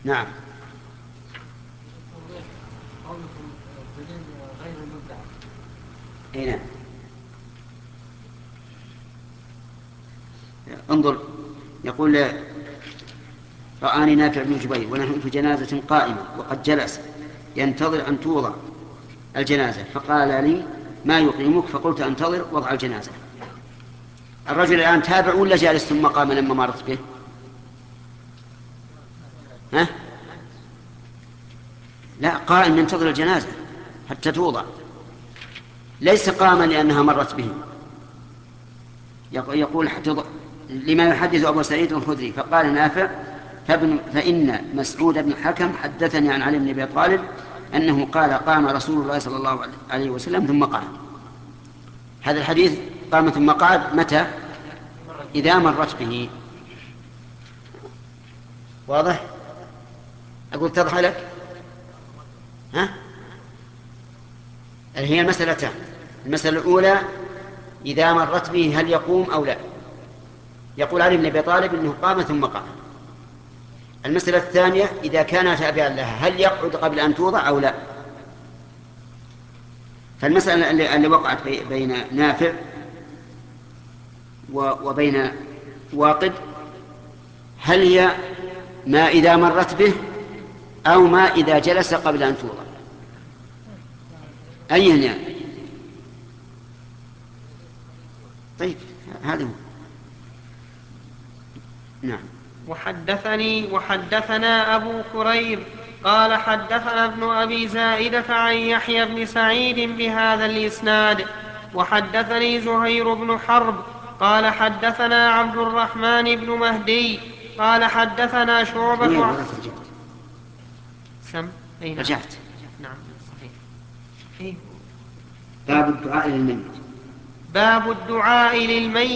نعم. أي نعم. انظر، يقول: رآني نافع بن جبير ونحن في جنازة قائمة وقد جلس ينتظر أن توضع الجنازة، فقال لي: ما يقيمك؟ فقلت: أنتظر وضع الجنازة. الرجل الآن تابع ولا جالس ثم قام لما مرت به؟ ها؟ لا، قائم ينتظر الجنازة حتى توضع، ليس قاما لأنها مرت به. يقول لما يحدث أبو سعيد الخدري: فقال نافع: فإن مسعود بن الحكم حدثني عن علي بن أبي طالب أنه قال: قام رسول الله صلى الله عليه وسلم ثم قام. هذا الحديث قام ثم قعد متى؟ إذا مرت به. واضح؟ أقول تضح لك؟ ها؟ هي المسألتان: المسألة الأولى إذا مرت به هل يقوم أو لا؟ يقول علي بن أبي طالب إنه قام ثم قام. المسألة الثانية: إذا كان تابعا لها هل يقعد قبل أن توضع أو لا؟ فالمسألة اللي وقعت بين نافع وبين واقد، هل هي ما إذا مرت به أو ما إذا جلس قبل أن توضع؟ أي يعني؟ طيب، هذا هو. نعم. وحدثنا أبو كريب قال حدثنا ابن أبي زائدة عن يحيى بن سعيد بهذا الإسناد. وحدثني زهير بن حرب قال حدثنا عبد الرحمن بن مهدي قال حدثنا وين شعبة. وراك رجعت؟ أي نعم. رجعت. نعم صحيح. إيه؟ باب الدعاء للميت. باب الدعاء للميت.